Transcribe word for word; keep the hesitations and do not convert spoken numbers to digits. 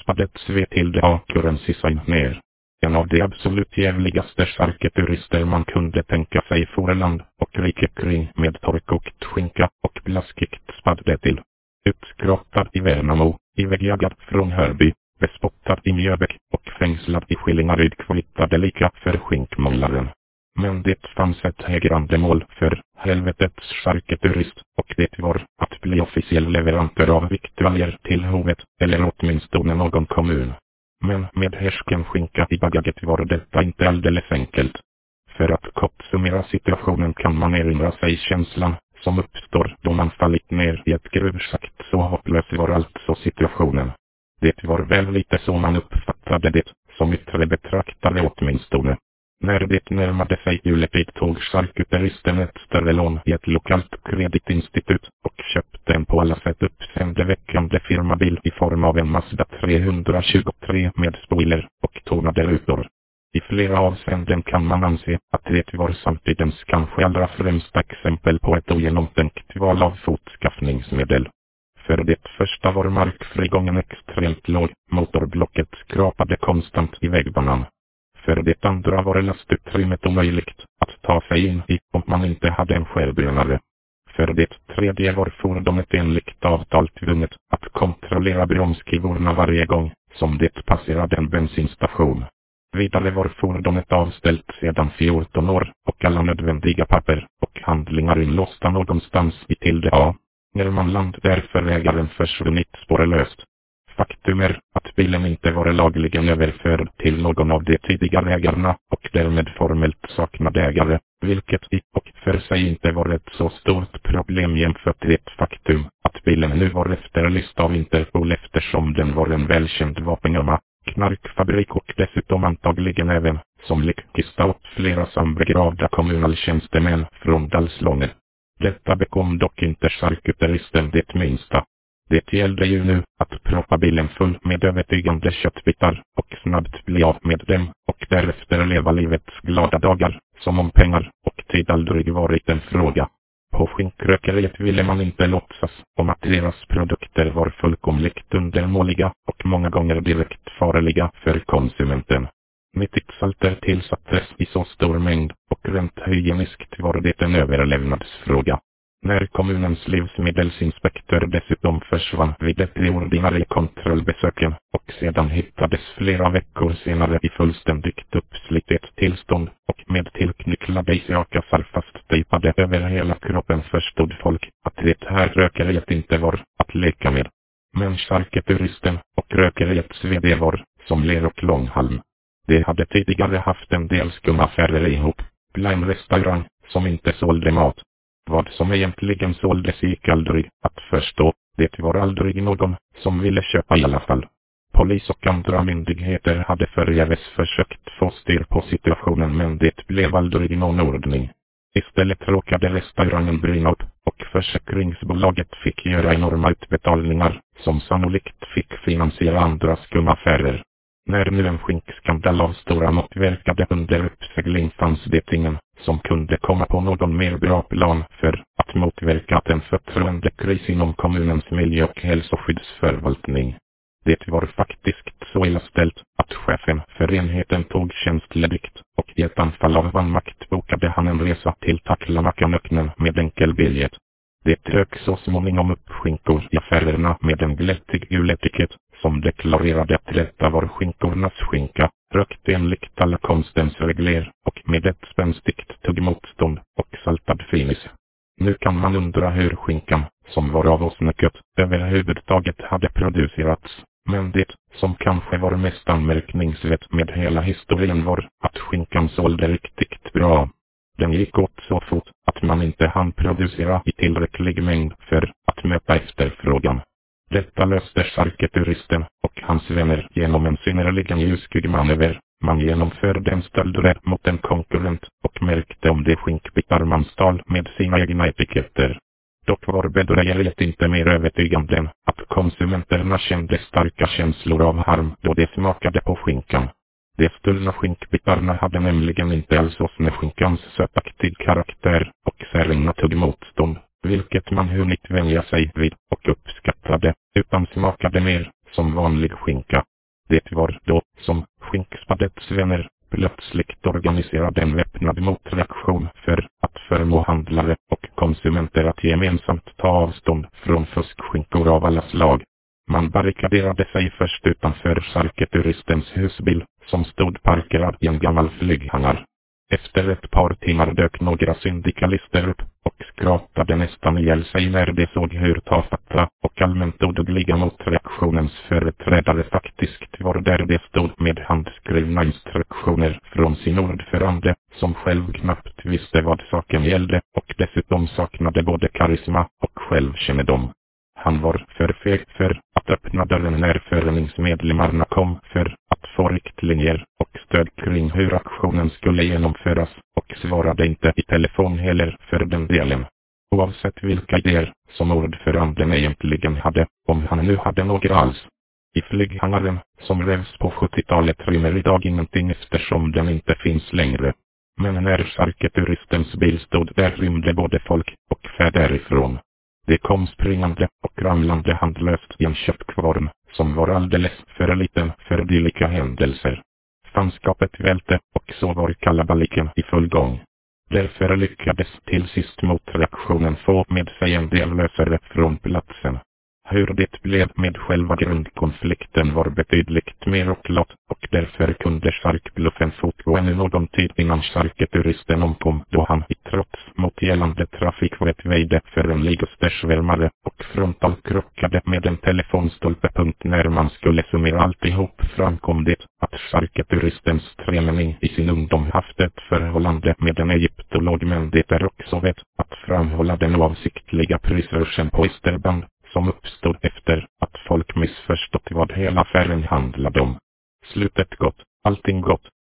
skapades vid till det A-currency ner. En av de absolut jävligaste charkuturister man kunde tänka sig for land och riket kring med torrkokt skinka och blaskigt spadde till. Utskrattad i Värnamo, ivägjagad från Hörby, bespottad i Mjöbäck och fängslad i Skillingaryd kvittade lika för skinkmålaren. Men det fanns ett hägrande mål för helvetets charkuturist, och det var att bli officiell leverantör av viktualjer till hovet, eller åtminstone någon kommun. Men med härsken skinka i bagaget var detta inte alldeles enkelt. För att kort summera situationen kan man erinra sig känslan som uppstår då man fallit ner i ett gruvschakt. Så hopplös var alltså situationen. Det var väl lite så man uppfattade det, som yttre betraktare åtminstone. När det närmade sig juletid tog charkuteristen ett större lån i ett lokalt kreditinstitut och köpte en på alla sätt uppseendeväckande firmabil i form av en Mazda trehundratjugotre med spoiler och tonade rutor. I flera avseenden kan man anse att det var samtidens kanske allra främsta exempel på ett ogenomtänkt val av fotskaffningsmedel. För det första var markfrigången extremt låg, motorblocket skrapade konstant i vägbanan. För det andra var lastutrymmet omöjligt att ta sig in i om man inte hade en skärbönare. För det tredje var fordonet enligt avtal tvunget att kontrollera bromskivorna varje gång som det passerade en bensinstation. Vidare var fordonet avställt sedan fjorton år och alla nödvändiga papper och handlingar inlåsta någonstans i Tilde A. Närmanland därför ägaren försvunnit spårlöst. Faktum är att bilen inte var lagligen överförd till någon av de tidigare ägarna och därmed formellt saknade ägare, vilket i och för sig inte var ett så stort problem jämfört med det faktum att bilen nu var efterlyst av Interpol eftersom den var en välkänd vapengömma, knarkfabrik och dessutom antagligen även som likkista åt flera sambegravda kommunaltjänstemän från Dalslånge. Detta bekom dock inte charkuteristen det minsta. Det gällde ju nu att proppa bilen full med övertygande köttbitar och snabbt bli av med dem och därefter leva livets glada dagar, som om pengar och tid aldrig varit en fråga. På skinkrökeriet ville man inte låtsas om att deras produkter var fullkomligt undermåliga och många gånger direkt farliga för konsumenten. Nitritsalter tillsattes i så stor mängd och rent hygieniskt var det en överlevnadsfråga. När kommunens livsmedelsinspektör dessutom försvann vid det ordinarie kontrollbesöken och sedan hittades flera veckor senare i fullständigt uppslitet tillstånd och med tillknycklade isiakassar fasttejpade över hela kroppen förstod folk att det här rökeriet inte var att leka med. Men charkuturisten och rökeriets vd var som ler och långhalm. De hade tidigare haft en del skumaffärer ihop, bland en restaurang som inte sålde mat. Vad som egentligen såldes gick aldrig att förstå, det var aldrig någon som ville köpa i alla fall. Polis och andra myndigheter hade förgäves försökt få styr på situationen men det blev aldrig någon ordning. Istället råkade restaurangen brinna upp och försäkringsbolaget fick göra enorma utbetalningar som sannolikt fick finansiera andra skumaffärer. När nu en skinkskandal av stora mått verkade under uppsegling fanns det ingen som kunde komma på någon mer bra plan för att motverka att en förtroendekris inom kommunens miljö- och hälsoskyddsförvaltning. Det var faktiskt så illa ställt att chefen för enheten tog tjänstledigt och i ett anfall av vanmakt bokade han en resa till Taklamakanöknen med enkelbiljett. Det dök så småningom upp skinkor i affärerna med en glättig gul etikett som deklarerade att detta var skinkornas skinka, rökt enligt alla konstens regler och med ett spänstigt tuggmotstånd och saltad finis. Nu kan man undra hur skinkan, som var av åsnekött, överhuvudtaget hade producerats. Men det som kanske var mest anmärkningsvärt med hela historien var att skinkan sålde riktigt bra. Den gick åt så fort att man inte hann producera i tillräcklig mängd för att möta efterfrågan. Detta löste charkuturisten och hans vänner genom en synnerligen ljuskig manöver. Man genomförde en stöldrätt mot en konkurrent och märkte om de skinkbitar man stal med sina egna etiketter. Dock var bedrägeriet inte mer övertygande än att konsumenterna kände starka känslor av harm då de smakade på skinkan. De stulna skinkbitarna hade nämligen inte alls åsneskinkans sötaktig karaktär och säregna tuggmotstånd, vilket man hunnit vänja sig vid och uppskattade, utan smakade mer som vanlig skinka. Det var då som Skinkspadets vänner plötsligt organiserade en väpnad motreaktion för att förmå handlare och konsumenter att gemensamt ta avstånd från fuskskinkor av alla slag. Man barrikaderade sig först utanför charkuteristens husbil, som stod parkerad i en gammal flyghangar. Efter ett par timmar dök några syndikalister upp och skrapade nästan ihjäl sig när de såg hur tafatta och allmänt odugliga motreaktionens företrädare faktiskt var där de stod med handskrivna instruktioner från sin ordförande, som själv knappt visste vad saken gällde och dessutom saknade både karisma och självkännedom. Han var för feg för att öppna dörren när föreningsmedlemmarna kom för att få riktlinjer och stöd kring hur aktionen skulle genomföras och svarade inte i telefon heller för den delen. Oavsett vilka idéer som ordföranden egentligen hade, om han nu hade några alls. I flyghangaren, som revs på sjuttiotalet, rymmer idag ingenting eftersom den inte finns längre. Men när charkuteristens bil stod där rymde både folk och fä därifrån. Det kom springande och ramlande handlöst i en köttkvarn, som var alldeles för liten för dylika händelser. Fanskapet välte och så var kalabaliken i full gång. Därför lyckades till sist motreaktionen få med sig en del lösare från platsen. Hur det blev med själva grundkonflikten var betydligt mer oklart och därför kunde charkbluffen fortgå ännu någon tid innan charkuteristen omkom, då han i trots mot gällande trafikvett väjde för en ligostersvärmare och frontalkrockade med en telefonstolpe. När man skulle summera alltihop framkom det att charkuteristens träning i sin ungdom haft ett förhållande med en egyptolog, men det är också vett att framhålla den oavsiktliga prisrörelsen på isterband som uppstod efter att folk missförstått vad hela affären handlade om. Slutet gott, allting gott.